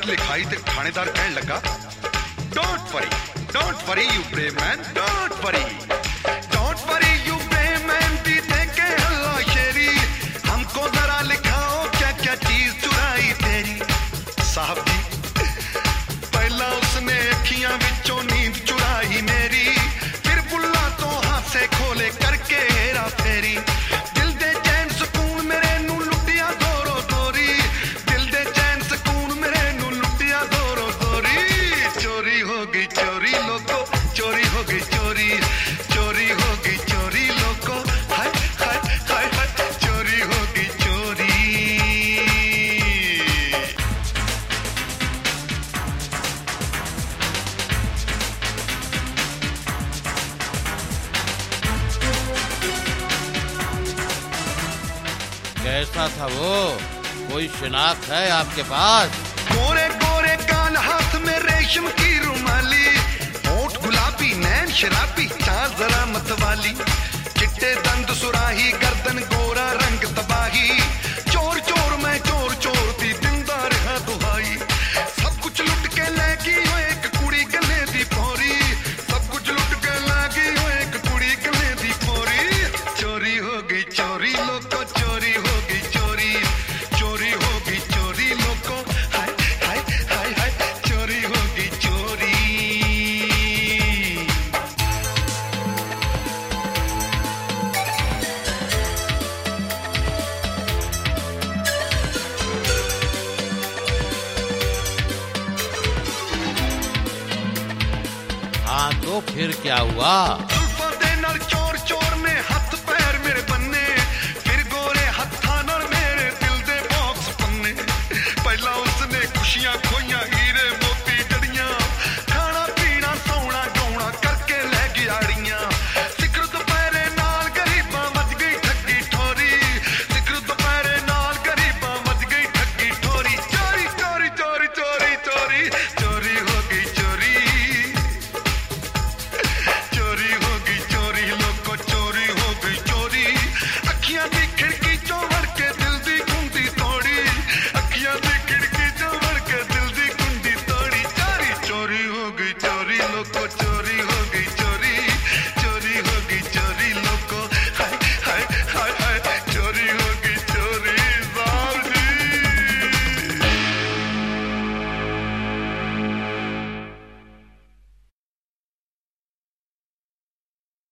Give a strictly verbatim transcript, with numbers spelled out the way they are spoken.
लिखाई ते थानेदार कहन लगा, don't worry don't worry you brave man, don't worry don't worry you brave man, दी देके हल्ला शेरी, हमको जरा लिखाओ क्या क्या चीज चुराई तेरी। साहब जी पहला उसने अखियां विचों नींद चुराई मेरी, फिर बुल्ला तो हाथ से खोले करके हेरा फेरी, दिल दे चैन सुकून मेरे नू लुटिया दोरो दोरी, दिल दे चैन सुकून मेरे नू लुटिया दोरो दोरी। चोरी हो गई चोरी लोगो, चोरी हो गई चोरी, चोरी हो गई चोरी लोगो, हाय हाय हाय हाय, चोरी हो गई चोरी। कैसा था वो, कोई शिनाख्त है आपके पास? गोरे गोरे कान, हाथ में रेशम की रुमाली, होंठ गुलाबी नैन शराबी, चाल जरा मतवाली, चिट्टे दंद सुराही, गर्दन गोरा रंग तबाही, चोर चोर मैं चोर चोर दी दिलदार है दुहाई, सब कुछ लुट के लैगी हो एक कुड़ी गले दी पोरी, सब कुछ लुट के लैगी हो एक कुड़ी गले दी पोरी। चोरी हो गई चोरी लोगो, चोरी हो गई चोरी, चोरी हो गई चोरी लोगो, हाय हाय हाय हाय, चोरी हो गई चोरी। हाँ तो फिर क्या हुआ?